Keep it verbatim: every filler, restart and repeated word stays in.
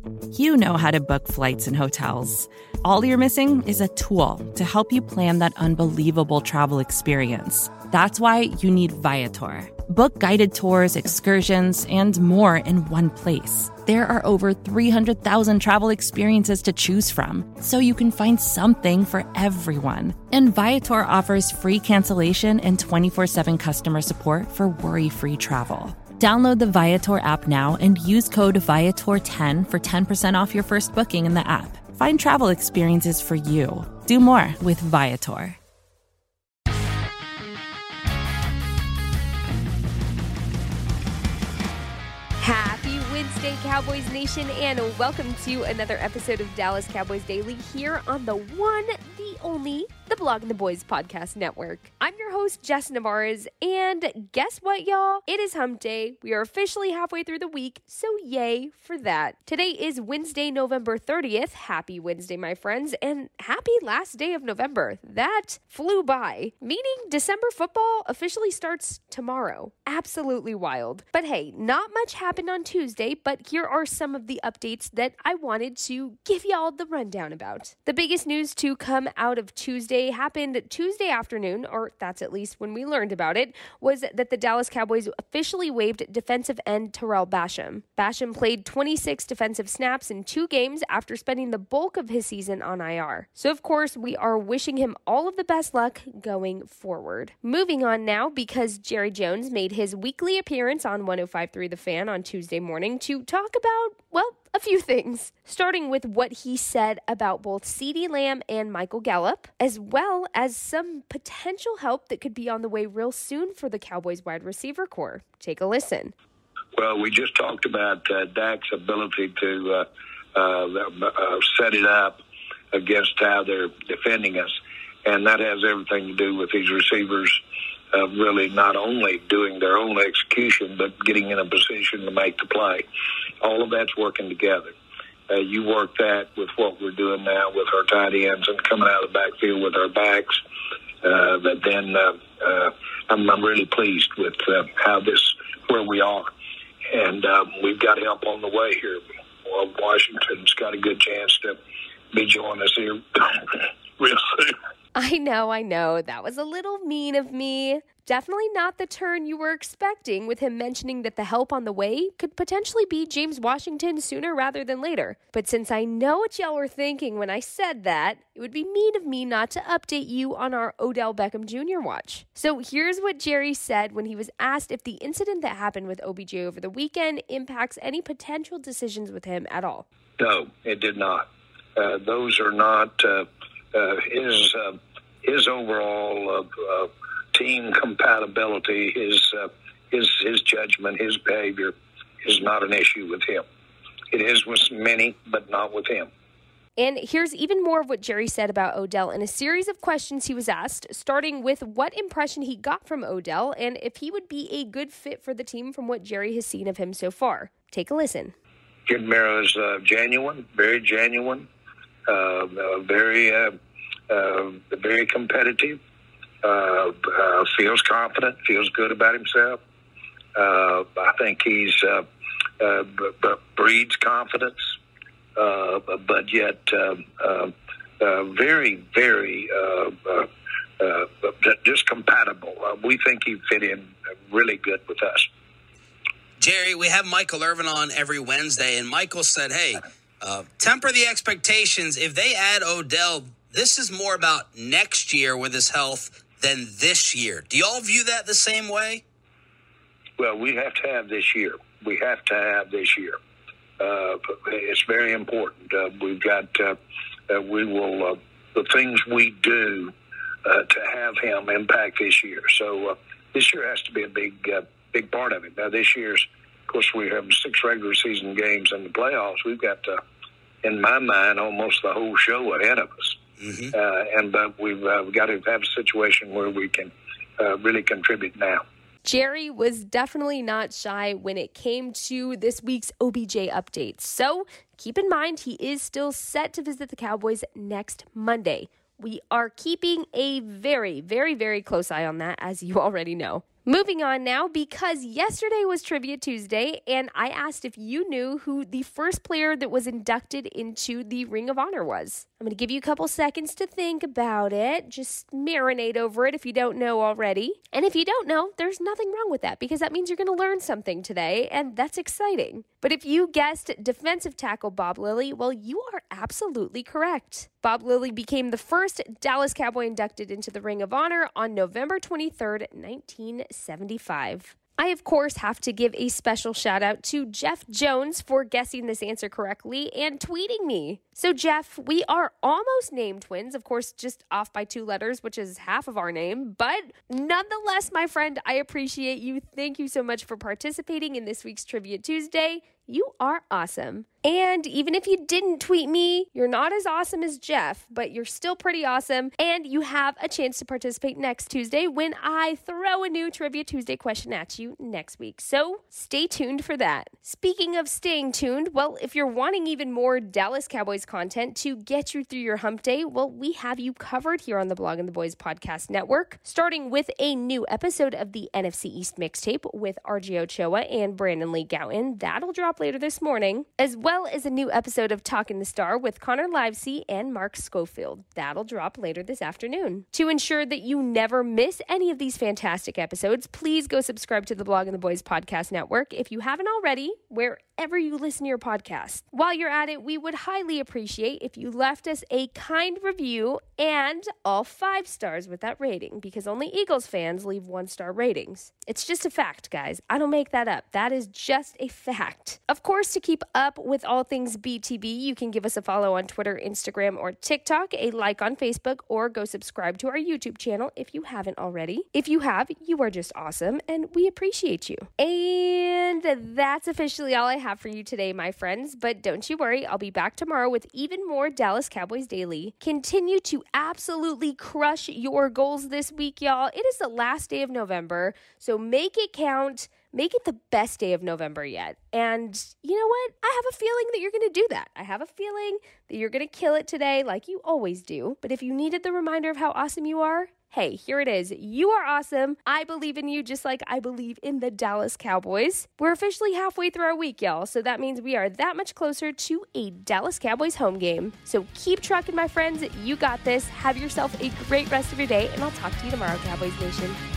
You know how to book flights and hotels. All you're missing is a tool to help you plan that unbelievable travel experience. That's why you need Viator. Book guided tours, excursions, and more in one place. There are over three hundred thousand travel experiences to choose from, so you can find something for everyone. And Viator offers free cancellation and twenty-four seven customer support for worry-free travel. Download the Viator app now and use code Viator ten for ten percent off your first booking in the app. Find travel experiences for you. Do more with Viator. Happy Wednesday, Cowboys Nation, and welcome to another episode of Dallas Cowboys Daily here on the one, the only, the Blog and the Boys Podcast Network. I'm your host, Jess Navarez, and guess what, y'all? It is hump day. We are officially halfway through the week, so yay for that. Today is Wednesday, November thirtieth. Happy Wednesday, my friends, and happy last day of November. That flew by, meaning December football officially starts tomorrow. Absolutely wild. But hey, not much happened on Tuesday, but here are some of the updates that I wanted to give y'all the rundown about. The biggest news to come out of Tuesday happened Tuesday afternoon, or that's at least when we learned about it, was that the Dallas Cowboys officially waived defensive end Terrell Basham. Basham played twenty-six defensive snaps in two games after spending the bulk of his season on I R. So of course, we are wishing him all of the best luck going forward. Moving on now, because Jerry Jones made his weekly appearance on one oh five point three The Fan on Tuesday morning to talk about, well, a few things, starting with what he said about both CeeDee Lamb and Michael Gallup, as well as some potential help that could be on the way real soon for the Cowboys wide receiver core. Take a listen. Well, we just talked about uh, Dak's ability to uh, uh, uh, set it up against how they're defending us, and that has everything to do with these receivers Uh, really not only doing their own execution, but getting in a position to make the play. All of that's working together. Uh, you work that with what we're doing now with our tight ends and coming out of the backfield with our backs. Uh, but then uh, uh, I'm, I'm really pleased with uh, how this, where we are. And uh, we've got help on the way here. Well, Washington's got a good chance to be joining us here real soon. I know, I know. That was a little mean of me. Definitely not the turn you were expecting with him mentioning that the help on the way could potentially be James Washington sooner rather than later. But since I know what y'all were thinking when I said that, it would be mean of me not to update you on our Odell Beckham Junior watch. So here's what Jerry said when he was asked if the incident that happened with O B J over the weekend impacts any potential decisions with him at all. No, it did not. Uh, those are not uh, uh, his... Uh, His overall uh, uh, team compatibility, his uh, his his judgment, his behavior is not an issue with him. It is with many, but not with him. And here's even more of what Jerry said about Odell in a series of questions he was asked, starting with what impression he got from Odell and if he would be a good fit for the team from what Jerry has seen of him so far. Take a listen. Kid Mero is uh, genuine, very genuine, uh, uh, very... Uh, Uh, very competitive, uh, uh, feels confident, feels good about himself. Uh, I think he's uh, uh, b- b- breeds confidence, uh, but yet uh, uh, uh, very, very uh, uh, uh, just compatible. Uh, we think he fit in really good with us. Jerry, we have Michael Irvin on every Wednesday, and Michael said, hey, uh, temper the expectations. If they add Odell, this is more about next year with his health than this year. Do you all view that the same way? Well, we have to have this year. We have to have this year. Uh, it's very important. Uh, we've got, uh, uh, we will, uh, the things we do uh, to have him impact this year. So uh, this year has to be a big, uh, big part of it. Now, this year's, of course, we have six regular season games in the playoffs. We've got, uh, in my mind, almost the whole show ahead of us. Mm-hmm. Uh, and uh, we've, uh, we've got to have a situation where we can uh, really contribute now. Jerry was definitely not shy when it came to this week's O B J updates. So keep in mind, he is still set to visit the Cowboys next Monday. We are keeping a very, very, very close eye on that, as you already know. Moving on now, because yesterday was Trivia Tuesday, and I asked if you knew who the first player that was inducted into the Ring of Honor was. I'm going to give you a couple seconds to think about it. Just marinate over it if you don't know already. And if you don't know, there's nothing wrong with that, because that means you're going to learn something today, and that's exciting. But if you guessed defensive tackle Bob Lilly, well, you are absolutely correct. Bob Lilly became the first Dallas Cowboy inducted into the Ring of Honor on November twenty-third, nineteen seventy-five. I, of course, have to give a special shout out to Jeff Jones for guessing this answer correctly and tweeting me. So, Jeff, we are almost name twins, of course, just off by two letters, which is half of our name. But nonetheless, my friend, I appreciate you. Thank you so much for participating in this week's Trivia Tuesday. You are awesome. And even if you didn't tweet me, you're not as awesome as Jeff, but you're still pretty awesome. And you have a chance to participate next Tuesday when I throw a new Trivia Tuesday question at you next week. So stay tuned for that. Speaking of staying tuned, well, if you're wanting even more Dallas Cowboys content to get you through your hump day, well, we have you covered here on the Blogging the Boys Podcast Network, starting with a new episode of the N F C East Mixtape with R J Ochoa and Brandon Lee Gowton. That'll drop later this morning, as well as a new episode of Talking the Star with Connor Livesey and Mark Schofield. That'll drop later this afternoon. To ensure that you never miss any of these fantastic episodes, please go subscribe to the Blogging the Boys Podcast Network if you haven't already, wherever you listen to your podcast. While you're at it, we would highly appreciate if you left us a kind review and all five stars with that rating, because only Eagles fans leave one-star ratings. It's just a fact, guys. I don't make that up. That is just a fact. Of course, to keep up with all things B T B, you can give us a follow on Twitter, Instagram, or TikTok, a like on Facebook, or go subscribe to our YouTube channel if you haven't already. If you have, you are just awesome, and we appreciate you. And that's officially all I have for you today, my friends. But don't you worry, I'll be back tomorrow with even more Dallas Cowboys Daily. Continue to absolutely crush your goals this week, y'all. It is the last day of November, so make it count. Make it the best day of November yet. And you know what? I have a feeling that you're going to do that. I have a feeling that you're going to kill it today like you always do. But if you needed the reminder of how awesome you are, hey, here it is. You are awesome. I believe in you just like I believe in the Dallas Cowboys. We're officially halfway through our week, y'all. So that means we are that much closer to a Dallas Cowboys home game. So keep trucking, my friends. You got this. Have yourself a great rest of your day, and I'll talk to you tomorrow, Cowboys Nation.